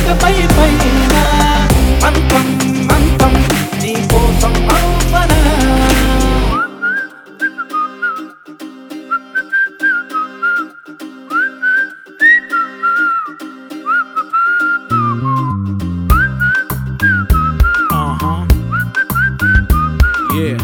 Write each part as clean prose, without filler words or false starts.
ఇకపై పైన మంతం మంతం నీ కోసం అవ్వనా Yeah,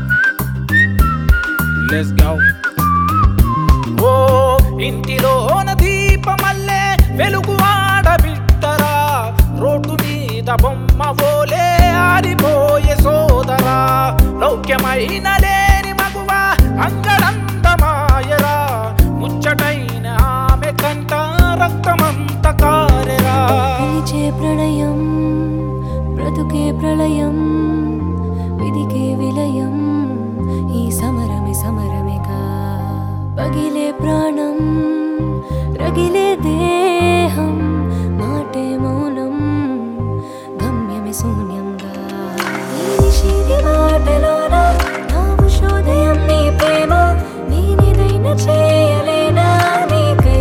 let's go. ఓ ఇంటిలోన దీపమల్లే వెలుగు ఆడబిట్టరా రోడ్డు మీద బొమ్మ ఓలే ఆరిపోయే సోదరా లౌక్యమైన లేని మగువ అంగడంతమాయరా ముచ్చటైన ఆమె కంట రక్తమంత కారెరా పిలిచే ప్రణయం బ్రతుకే ప్రళయం విధికే విలయం ఈ సమరమే సమరమేగా పగిలే ప్రాణం రగిలే దేహం మాటే మౌనం గమ్యమే శూన్యంగా ఈ నిషేధి మాటలోన నా ఉషోదయం నీ ప్రేమ నేనేదైనా చేయలేనా నీకై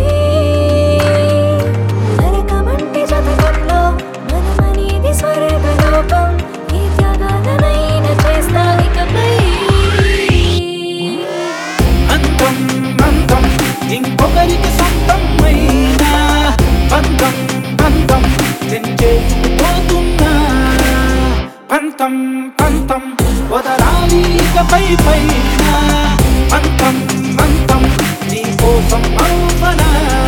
నరకమంటే జతకంలో మనమనేది స్వర్గలోకం ఈ త్యాగాలనైనా చేస్తా ఇకపై అంతం అంతం ఇంకొకరికి సొంతమైన బంధం బంధం తెంచేసుకుపోతున్నా పంతం పంతం వదలాలి ఇకపై పైన మంతం మంతం నీ కోసం అవ్వనా